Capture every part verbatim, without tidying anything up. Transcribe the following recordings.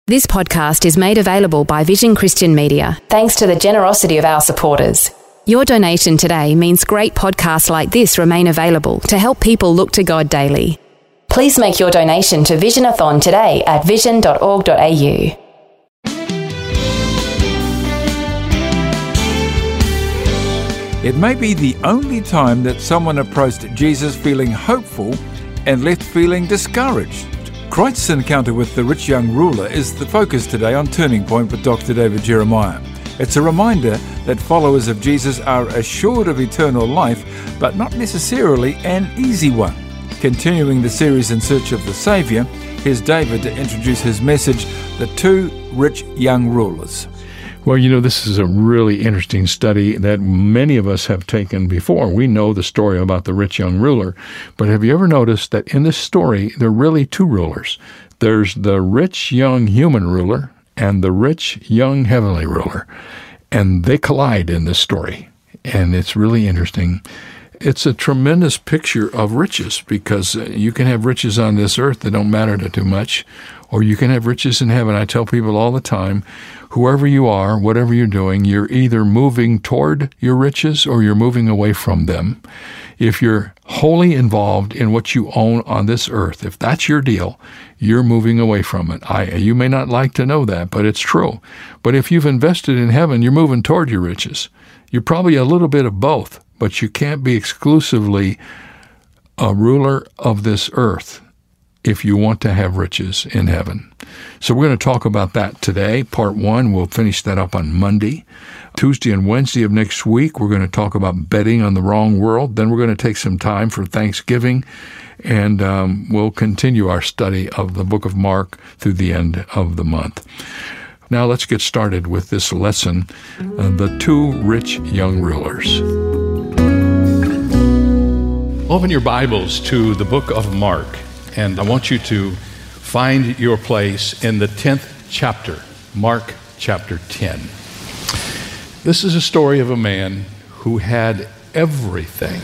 This podcast is made available by Vision Christian Media, thanks to the generosity of our supporters. Your donation today means great podcasts like this remain available to help people look to God daily. Please make your donation to Visionathon today at vision dot org dot a u. It may be the only time that someone approached Jesus feeling hopeful and left feeling discouraged. Christ's encounter with the rich young ruler is the focus today on Turning Point with Doctor David Jeremiah. It's a reminder that followers of Jesus are assured of eternal life, but not necessarily an easy one. Continuing the series In Search of the Saviour, here's David to introduce his message, The Two Rich Young Rulers. Well, you know, this is a really interesting study that many of us have taken before. We know the story about the rich young ruler, but have you ever noticed that in this story, there are really two rulers? There's the rich young human ruler and the rich young heavenly ruler, and they collide in this story, and it's really interesting. It's a tremendous picture of riches, because you can have riches on this earth that don't matter to too much, or you can have riches in heaven. I tell people all the time, whoever you are, whatever you're doing, you're either moving toward your riches or you're moving away from them. If you're wholly involved in what you own on this earth, if that's your deal, you're moving away from it. I, you may not like to know that, but it's true. But if you've invested in heaven, you're moving toward your riches. You're probably a little bit of both, but you can't be exclusively a ruler of this earth if you want to have riches in heaven. So we're going to talk about that today, part one. We'll finish that up on Monday. Tuesday and Wednesday of next week, we're going to talk about betting on the wrong world. Then we're going to take some time for Thanksgiving, and um, we'll continue our study of the book of Mark through the end of the month. Now let's get started with this lesson, uh, The Two Rich Young Rulers. Open your Bibles to the book of Mark, and I want you to find your place in the tenth chapter, Mark chapter ten. This is a story of a man who had everything.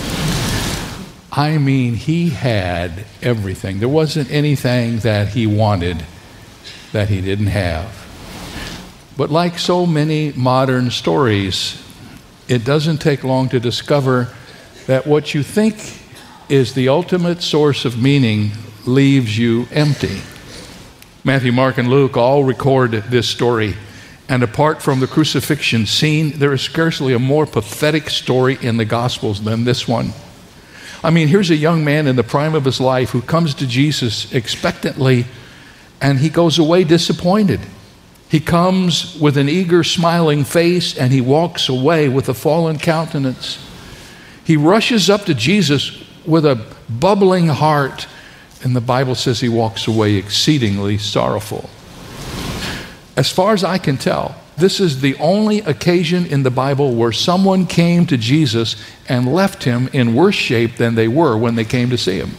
I mean, he had everything. There wasn't anything that he wanted that he didn't have. But like so many modern stories, it doesn't take long to discover that what you think is the ultimate source of meaning leaves you empty. Matthew, Mark, and Luke all record this story, and apart from the crucifixion scene, there is scarcely a more pathetic story in the Gospels than this one. I mean, here's a young man in the prime of his life who comes to Jesus expectantly, and he goes away disappointed. He comes with an eager, smiling face, and he walks away with a fallen countenance. He rushes up to Jesus with a bubbling heart, and the Bible says he walks away exceedingly sorrowful. As far as I can tell, this is the only occasion in the Bible where someone came to Jesus and left him in worse shape than they were when they came to see him.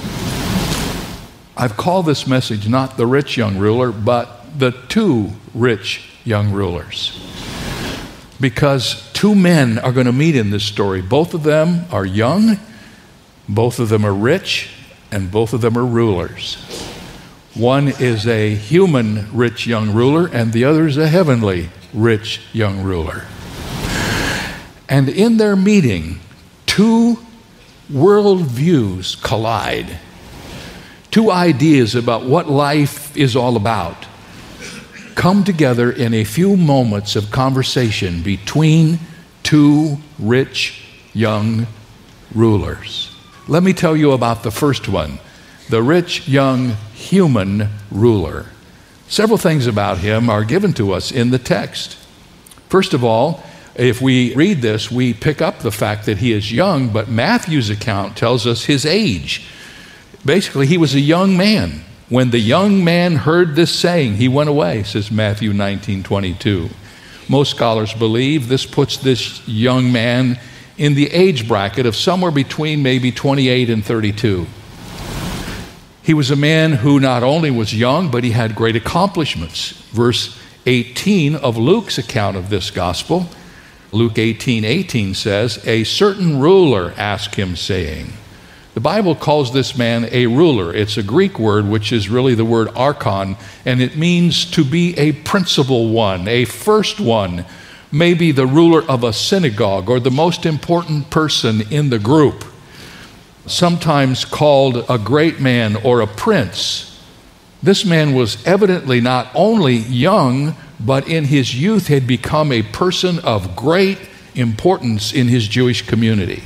I've called this message not the rich young ruler, but the two rich young rulers. Because two men are going to meet in this story. Both of them are young, both of them are rich, and both of them are rulers. One is a human rich young ruler, and the other is a heavenly rich young ruler. And in their meeting, two worldviews collide. Two ideas about what life is all about come together in a few moments of conversation between two rich young rulers. Let me tell you about the first one, the rich young human ruler. Several things about him are given to us in the text. First of all, if we read this, we pick up the fact that he is young, but Matthew's account tells us his age. Basically, he was a young man. When the young man heard this saying, he went away, says Matthew nineteen twenty-two. Most scholars believe this puts this young man in the age bracket of somewhere between maybe twenty-eight and thirty-two. He was a man who not only was young, but he had great accomplishments. Verse eighteen of Luke's account of this gospel, Luke eighteen eighteen says, a certain ruler asked him, saying, The Bible calls this man a ruler. It's a Greek word, which is really the word archon, and it means to be a principal one, a first one, maybe the ruler of a synagogue or the most important person in the group, sometimes called a great man or a prince. This man was evidently not only young, but in his youth had become a person of great importance in his Jewish community.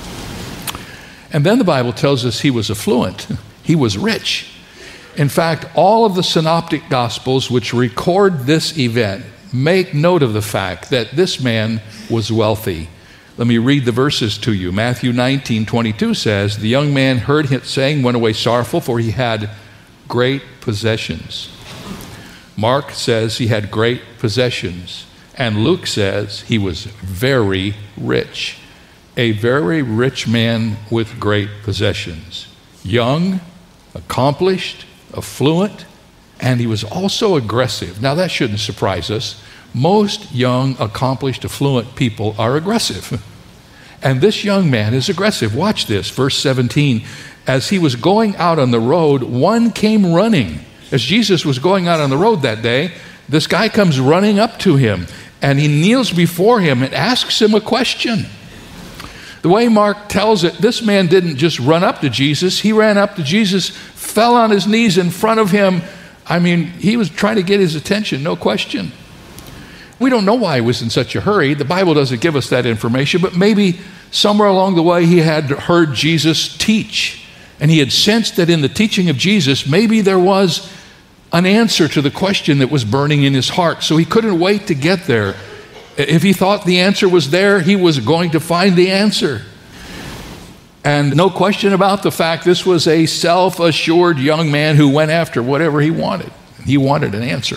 And then the Bible tells us he was affluent. He was rich. In fact, all of the synoptic gospels which record this event make note of the fact that this man was wealthy. Let me read the verses to you. Matthew nineteen twenty-two says, "The young man heard him saying, went away sorrowful, for he had great possessions." Mark says he had great possessions. And Luke says he was very rich. A very rich man with great possessions. Young, accomplished, affluent, and he was also aggressive. Now that shouldn't surprise us. Most young, accomplished, affluent people are aggressive. And this young man is aggressive. Watch this, verse seventeen. As he was going out on the road, one came running. As Jesus was going out on the road that day, this guy comes running up to him, and he kneels before him and asks him a question. The way Mark tells it, this man didn't just run up to Jesus. He ran up to Jesus, fell on his knees in front of him. I mean, he was trying to get his attention, no question. We don't know why he was in such a hurry. The Bible doesn't give us that information, but maybe somewhere along the way he had heard Jesus teach, and he had sensed that in the teaching of Jesus, maybe there was an answer to the question that was burning in his heart, so he couldn't wait to get there. If he thought the answer was there, he was going to find the answer. And no question about the fact this was a self-assured young man who went after whatever he wanted. He wanted an answer.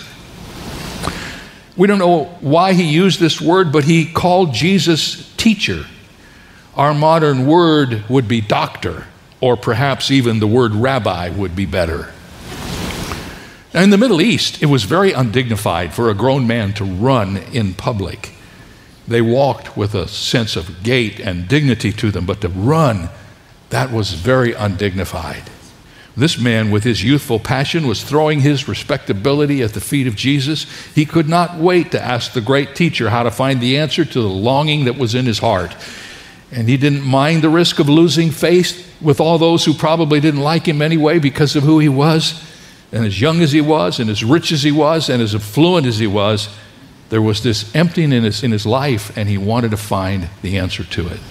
We don't know why he used this word, but he called Jesus teacher. Our modern word would be doctor, or perhaps even the word rabbi would be better. Now, in the Middle East, it was very undignified for a grown man to run in public. They walked with a sense of gait and dignity to them, but to run, that was very undignified. This man, with his youthful passion, was throwing his respectability at the feet of Jesus. He could not wait to ask the great teacher how to find the answer to the longing that was in his heart. And he didn't mind the risk of losing face with all those who probably didn't like him anyway because of who he was. And as young as he was, and as rich as he was, and as affluent as he was, there was this emptiness in his life, and he wanted to find the answer to it.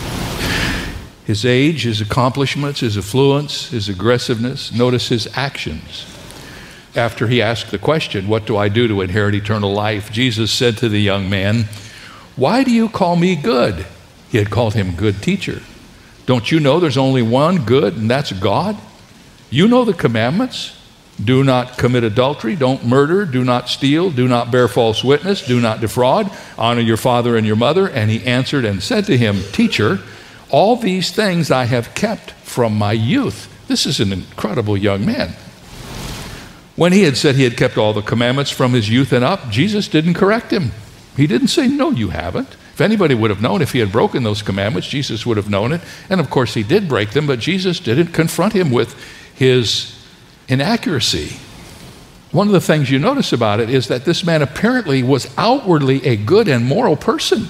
His age, his accomplishments, his affluence, his aggressiveness, notice his actions. After he asked the question, "What do I do to inherit eternal life?" Jesus said to the young man, "Why do you call me good?" He had called him good teacher. "Don't you know there's only one good, and that's God? You know the commandments. Do not commit adultery, don't murder, do not steal, do not bear false witness, do not defraud, honor your father and your mother." And he answered and said to him, "Teacher, all these things I have kept from my youth." This is an incredible young man. When he had said he had kept all the commandments from his youth and up, Jesus didn't correct him. He didn't say, "No, you haven't." If anybody would have known, if he had broken those commandments, Jesus would have known it. And of course he did break them, but Jesus didn't confront him with his inaccuracy. One of the things you notice about it is that this man apparently was outwardly a good and moral person.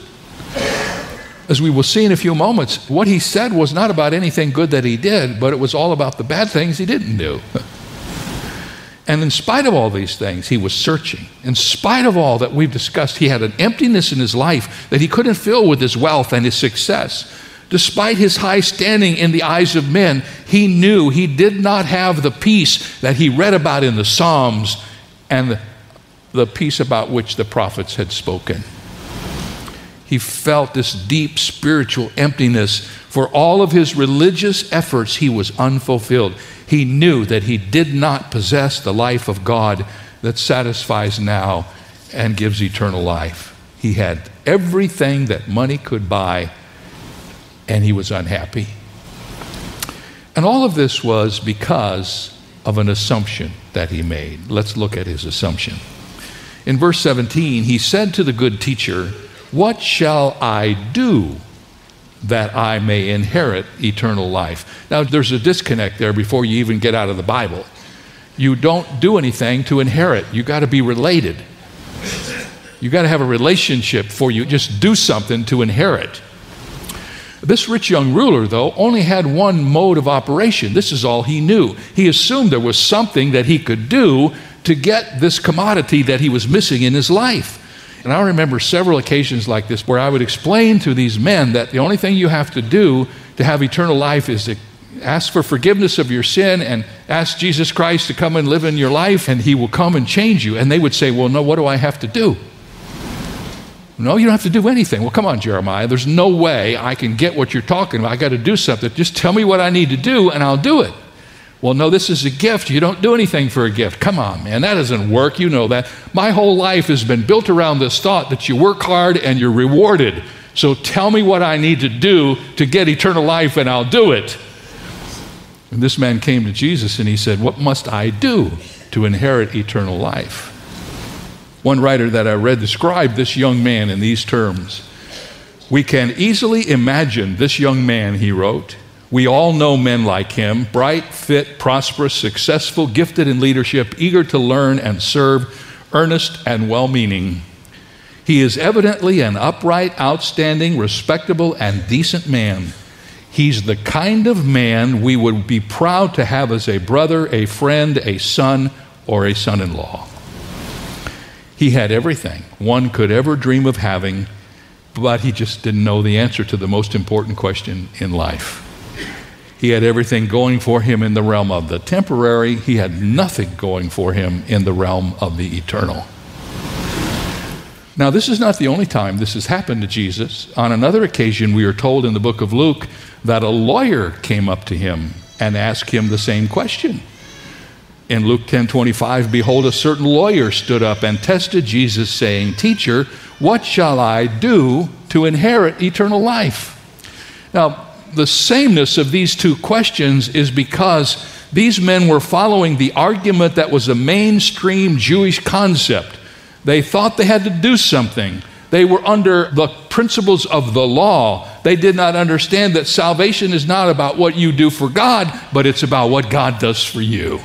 As we will see in a few moments, what he said was not about anything good that he did, but it was all about the bad things he didn't do. And in spite of all these things, he was searching. In spite of all that we've discussed, he had an emptiness in his life that he couldn't fill with his wealth and his success. Despite his high standing in the eyes of men, he knew he did not have the peace that he read about in the Psalms and the, the peace about which the prophets had spoken. He felt this deep spiritual emptiness. For all of his religious efforts, he was unfulfilled. He knew that he did not possess the life of God that satisfies now and gives eternal life. He had everything that money could buy, and he was unhappy. And all of this was because of an assumption that he made. Let's look at his assumption. In verse seventeen, he said to the good teacher, "What shall I do that I may inherit eternal life. Now, there's a disconnect there before you even get out of the Bible. You don't do anything to inherit. You got to be related. You got to have a relationship before you just do something to inherit. This rich young ruler, though, only had one mode of operation. This is all he knew. He assumed there was something that he could do to get this commodity that he was missing in his life. And I remember several occasions like this where I would explain to these men that the only thing you have to do to have eternal life is to ask for forgiveness of your sin and ask Jesus Christ to come and live in your life, and he will come and change you. And they would say, well, no, what do I have to do? No, you don't have to do anything. Well, come on, Jeremiah. There's no way I can get what you're talking about. I got to do something. Just tell me what I need to do, and I'll do it. Well, no, this is a gift. You don't do anything for a gift. Come on, man. That doesn't work. You know that. My whole life has been built around this thought that you work hard and you're rewarded. So tell me what I need to do to get eternal life, and I'll do it. And this man came to Jesus, and he said, what must I do to inherit eternal life? One writer that I read described this young man in these terms. We can easily imagine this young man, he wrote. We all know men like him, bright, fit, prosperous, successful, gifted in leadership, eager to learn and serve, earnest and well-meaning. He is evidently an upright, outstanding, respectable, and decent man. He's the kind of man we would be proud to have as a brother, a friend, a son, or a son-in-law. He had everything one could ever dream of having, but he just didn't know the answer to the most important question in life. He had everything going for him in the realm of the temporary. He had nothing going for him in the realm of the eternal. Now, this is not the only time this has happened to Jesus. On another occasion, we are told in the book of Luke that a lawyer came up to him and asked him the same question. In Luke ten twenty-five, behold, a certain lawyer stood up and tested Jesus, saying, Teacher, what shall I do to inherit eternal life? Now, the sameness of these two questions is because these men were following the argument that was a mainstream Jewish concept. They thought they had to do something. They were under the principles of the law. They did not understand that salvation is not about what you do for God, but it's about what God does for you.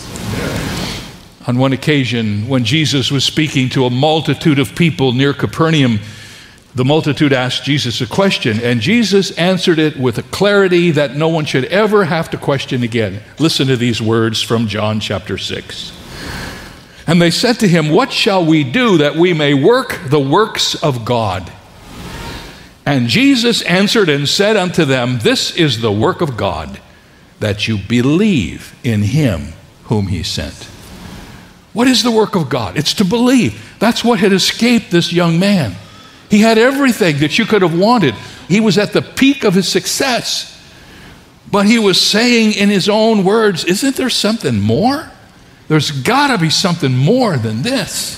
On one occasion, when Jesus was speaking to a multitude of people near Capernaum, the multitude asked Jesus a question, and Jesus answered it with a clarity that no one should ever have to question again. Listen to these words from John chapter six. And they said to him, what shall we do that we may work the works of God? And Jesus answered and said unto them, this is the work of God, that you believe in him whom he sent. What is the work of God? It's to believe. That's what had escaped this young man. He had everything that you could have wanted. He was at the peak of his success. But he was saying in his own words, isn't there something more? There's got to be something more than this.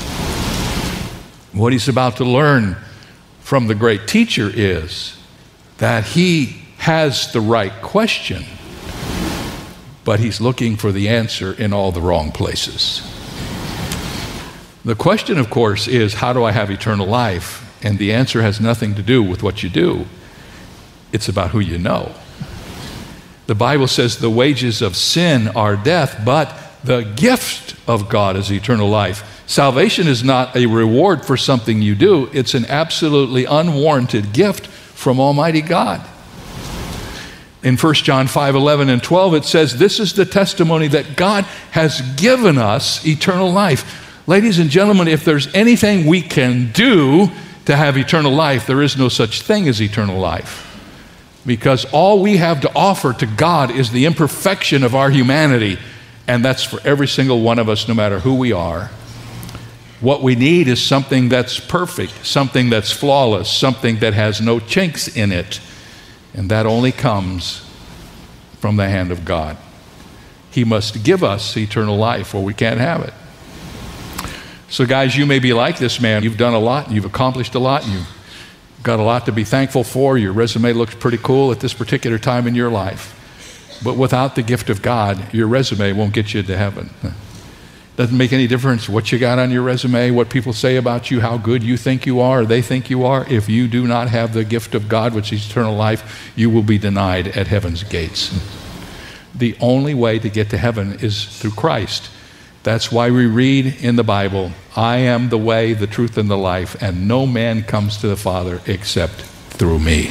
What he's about to learn from the great teacher is that he has the right question, but he's looking for the answer in all the wrong places. The question, of course, is, how do I have eternal life? And the answer has nothing to do with what you do. It's about who you know. The Bible says the wages of sin are death, but the gift of God is eternal life. Salvation is not a reward for something you do. It's an absolutely unwarranted gift from Almighty God. In First John five, eleven and twelve, it says, this is the testimony that God has given us eternal life. Ladies and gentlemen, if there's anything we can do to have eternal life, there is no such thing as eternal life. Because all we have to offer to God is the imperfection of our humanity. And that's for every single one of us, no matter who we are. What we need is something that's perfect, something that's flawless, something that has no chinks in it. And that only comes from the hand of God. He must give us eternal life, or we can't have it. So guys, you may be like this man. You've done a lot, you've accomplished a lot, you've got a lot to be thankful for. Your resume looks pretty cool at this particular time in your life. But without the gift of God, your resume won't get you to heaven. Doesn't make any difference what you got on your resume, what people say about you, how good you think you are, or they think you are. If you do not have the gift of God, which is eternal life, you will be denied at heaven's gates. The only way to get to heaven is through Christ. That's why we read in the Bible, I am the way, the truth, and the life, and no man comes to the Father except through me.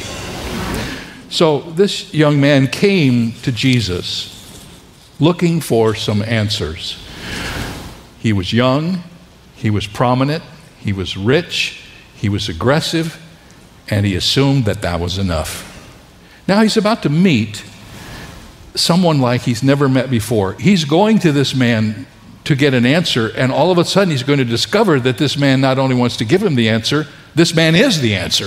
So this young man came to Jesus looking for some answers. He was young, he was prominent, he was rich, he was aggressive, and he assumed that that was enough. Now he's about to meet someone like he's never met before. He's going to this man to get an answer, and all of a sudden he's going to discover that this man not only wants to give him the answer, this man is the answer.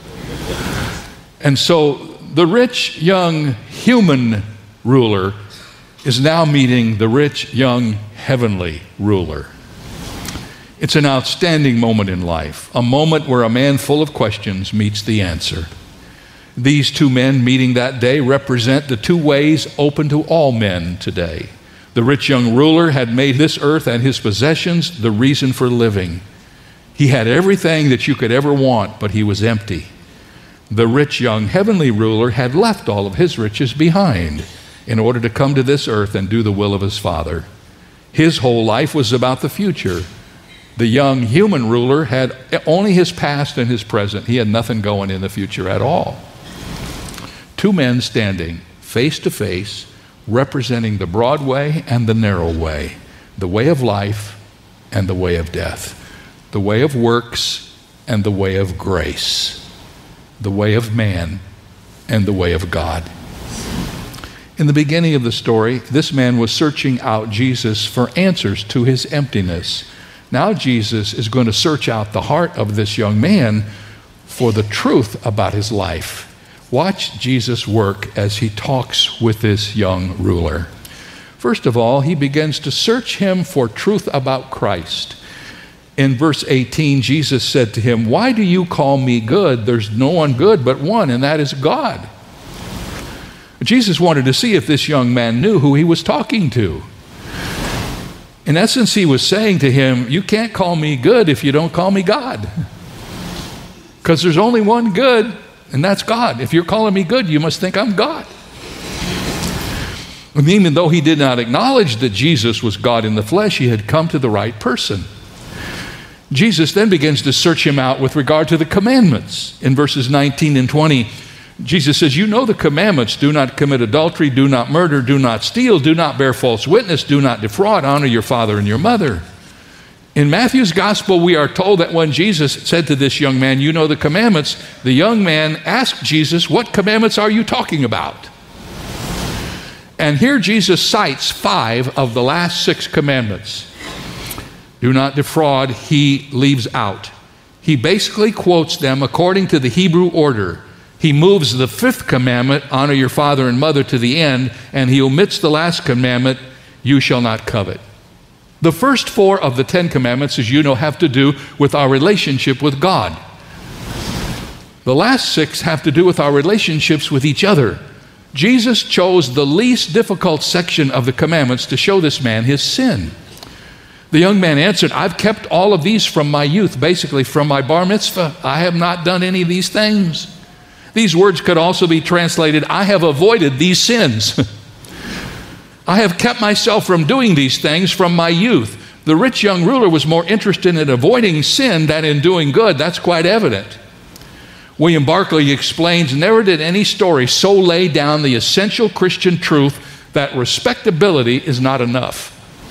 And so the rich young human ruler is now meeting the rich young heavenly ruler. It's an outstanding moment in life, a moment where a man full of questions meets the answer. These two men meeting that day represent the two ways open to all men today. The rich young ruler had made this earth and his possessions the reason for living. He had everything that you could ever want, but he was empty. The rich young heavenly ruler had left all of his riches behind in order to come to this earth and do the will of his Father. His whole life was about the future. The young human ruler had only his past and his present. He had nothing going in the future at all. Two men standing face to face, representing the broad way and the narrow way, the way of life and the way of death, the way of works and the way of grace, the way of man and the way of God. In the beginning of the story, this man was searching out Jesus for answers to his emptiness. Now Jesus is going to search out the heart of this young man for the truth about his life. Watch Jesus work as he talks with this young ruler. First of all, he begins to search him for truth about Christ. In verse eighteen, Jesus said to him, "Why do you call me good? There's no one good but one, and that is God." Jesus wanted to see if this young man knew who he was talking to. In essence, he was saying to him, you can't call me good if you don't call me God. Because there's only one good, and that's God. If you're calling me good, you must think I'm God. And even though he did not acknowledge that Jesus was God in the flesh, he had come to the right person. Jesus then begins to search him out with regard to the commandments. In verses nineteen and twenty, Jesus says, you know the commandments: do not commit adultery, do not murder, do not steal, do not bear false witness, do not defraud, honor your father and your mother. In Matthew's gospel, we are told that when Jesus said to this young man, you know the commandments, the young man asked Jesus, what commandments are you talking about? And here Jesus cites five of the last six commandments. Do not defraud, he leaves out. He basically quotes them according to the Hebrew order. He moves the fifth commandment, honor your father and mother, to the end, and he omits the last commandment, you shall not covet. The first four of the Ten Commandments, as you know, have to do with our relationship with God. The last six have to do with our relationships with each other. Jesus chose the least difficult section of the commandments to show this man his sin. The young man answered, I've kept all of these from my youth, basically from my bar mitzvah. I have not done any of these things. These words could also be translated, I have avoided these sins. I have kept myself from doing these things from my youth. The rich young ruler was more interested in avoiding sin than in doing good. That's quite evident. William Barclay explains, never did any story so lay down the essential Christian truth that respectability is not enough.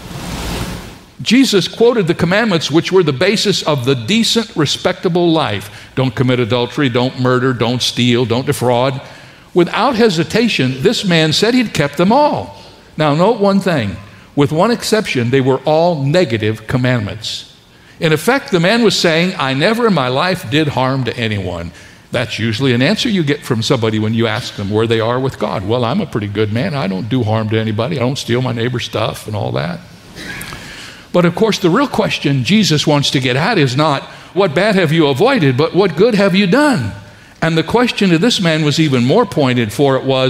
Jesus quoted the commandments which were the basis of the decent, respectable life. Don't commit adultery, don't murder, don't steal, don't defraud. Without hesitation, this man said he'd kept them all. Now note one thing, with one exception, they were all negative commandments. In effect, the man was saying, I never in my life did harm to anyone. That's usually an answer you get from somebody when you ask them where they are with God. Well, I'm a pretty good man. I don't do harm to anybody. I don't steal my neighbor's stuff and all that. But of course, the real question Jesus wants to get at is not, what bad have you avoided, but what good have you done? And the question to this man was even more pointed, for it was,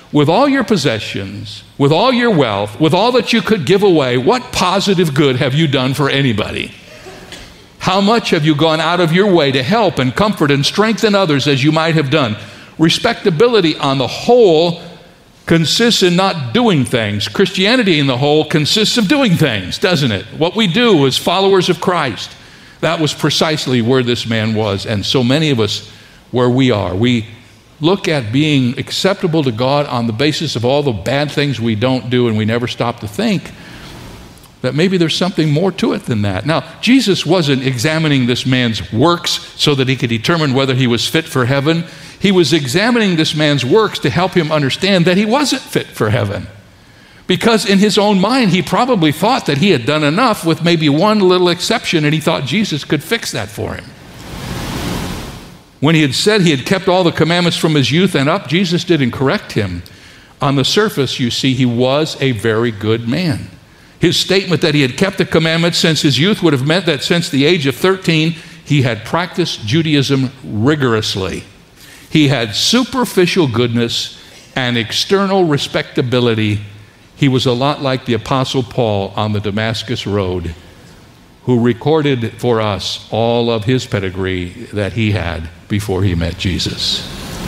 with all your possessions, with all your wealth, with all that you could give away, what positive good have you done for anybody? How much have you gone out of your way to help and comfort and strengthen others as you might have done? Respectability on the whole consists in not doing things. Christianity in the whole consists of doing things, doesn't it? What we do as followers of Christ. That was precisely where this man was, and so many of us where we are. We look at being acceptable to God on the basis of all the bad things we don't do, and we never stop to think that maybe there's something more to it than that. Now, Jesus wasn't examining this man's works so that he could determine whether he was fit for heaven. He was examining this man's works to help him understand that he wasn't fit for heaven. Because in his own mind, he probably thought that he had done enough with maybe one little exception, and he thought Jesus could fix that for him. When he had said he had kept all the commandments from his youth and up, Jesus didn't correct him. On the surface, you see, he was a very good man. His statement that he had kept the commandments since his youth would have meant that since the age of thirteen, he had practiced Judaism rigorously. He had superficial goodness and external respectability. He was a lot like the Apostle Paul on the Damascus Road, who recorded for us all of his pedigree that he had before he met Jesus.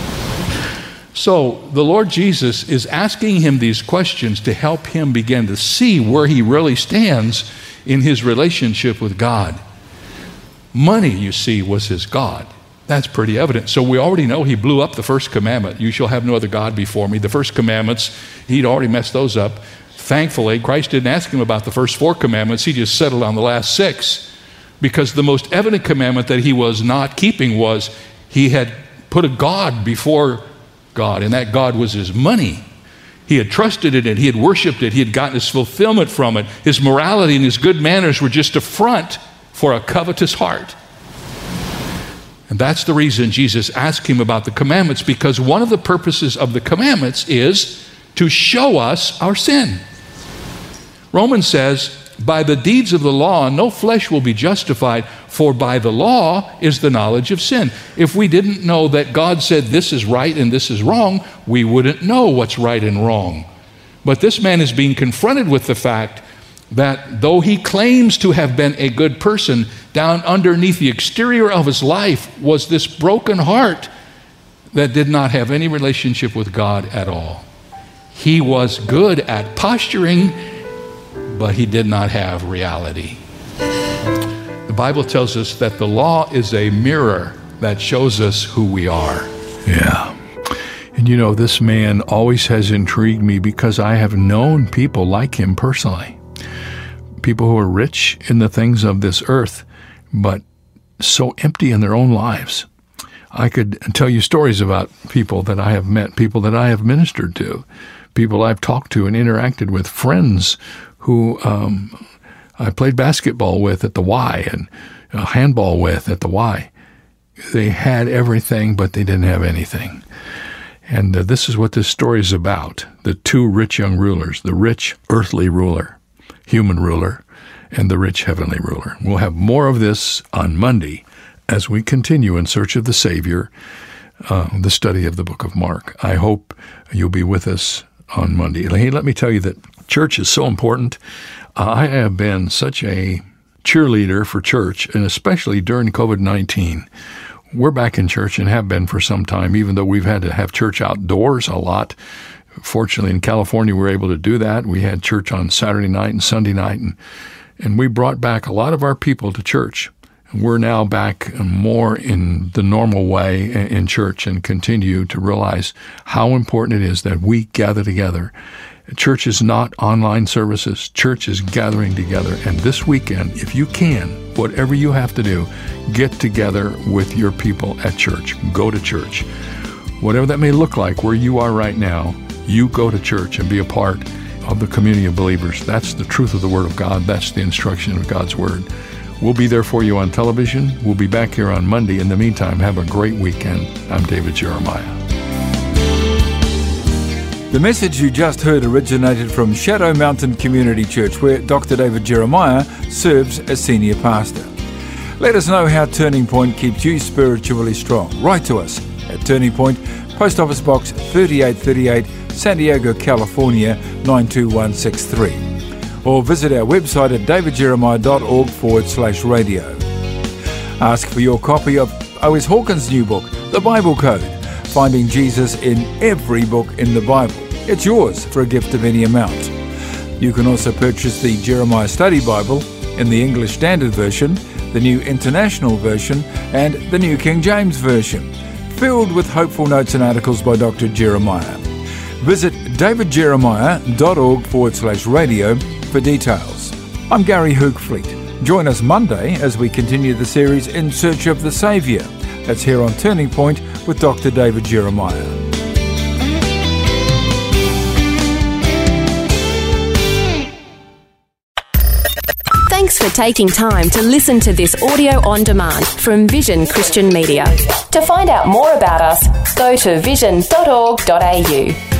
So the Lord Jesus is asking him these questions to help him begin to see where he really stands in his relationship with God. Money, you see, was his God. That's pretty evident. So we already know he blew up the first commandment. You shall have no other God before me. The first commandments, he'd already messed those up. Thankfully, Christ didn't ask him about the first four commandments. He just settled on the last six, because the most evident commandment that he was not keeping was he had put a God before God, and that God was his money. He had trusted in it. He had worshiped it. He had gotten his fulfillment from it. His morality and his good manners were just a front for a covetous heart. And that's the reason Jesus asked him about the commandments, because one of the purposes of the commandments is to show us our sin. Romans says, by the deeds of the law, no flesh will be justified, for by the law is the knowledge of sin. If we didn't know that God said this is right and this is wrong, we wouldn't know what's right and wrong. But this man is being confronted with the fact that though he claims to have been a good person, down underneath the exterior of his life was this broken heart that did not have any relationship with God at all. He was good at posturing, but he did not have reality. The Bible tells us that the law is a mirror that shows us who we are. Yeah. And you know, this man always has intrigued me because I have known people like him personally. People who are rich in the things of this earth, but so empty in their own lives. I could tell you stories about people that I have met, people that I have ministered to, people I've talked to and interacted with, friends who um, I played basketball with at the Y and uh, handball with at the Y. They had everything, but they didn't have anything. And uh, this is what this story is about. The two rich young rulers, the rich earthly ruler, human ruler, and the rich heavenly ruler. We'll have more of this on Monday as we continue in search of the Savior, uh, the study of the book of Mark. I hope you'll be with us on Monday. Hey, let me tell you that church is so important. Uh, I have been such a cheerleader for church, and especially during covid nineteen. We're back in church and have been for some time, even though we've had to have church outdoors a lot. Fortunately, in California, we were able to do that. We had church on Saturday night and Sunday night, and, and we brought back a lot of our people to church. And we're now back more in the normal way in church and continue to realize how important it is that we gather together. Church is not online services. Church is gathering together. And this weekend, if you can, whatever you have to do, get together with your people at church. Go to church. Whatever that may look like where you are right now, you go to church and be a part of the community of believers. That's the truth of the Word of God. That's the instruction of God's Word. We'll be there for you on television. We'll be back here on Monday. In the meantime, have a great weekend. I'm David Jeremiah. The message you just heard originated from Shadow Mountain Community Church, where Doctor David Jeremiah serves as senior pastor. Let us know how Turning Point keeps you spiritually strong. Write to us at Turning Point, Post Office Box thirty-eight thirty-eight, San Diego, California nine two one six three. Or visit our website at davidjeremiah.org forward slash radio. Ask for your copy of O S Hawkins' new book, The Bible Code, Finding Jesus in Every Book in the Bible. It's yours for a gift of any amount. You can also purchase the Jeremiah Study Bible in the English Standard Version, the New International Version, and the New King James Version, filled with hopeful notes and articles by Doctor Jeremiah. Visit davidjeremiah.org forward slash radio for details. I'm Gary Hoogfleet. Join us Monday as we continue the series In Search of the Saviour. That's here on Turning Point with Doctor David Jeremiah. Thanks for taking time to listen to this audio on demand from Vision Christian Media. To find out more about us, go to vision dot org dot a u.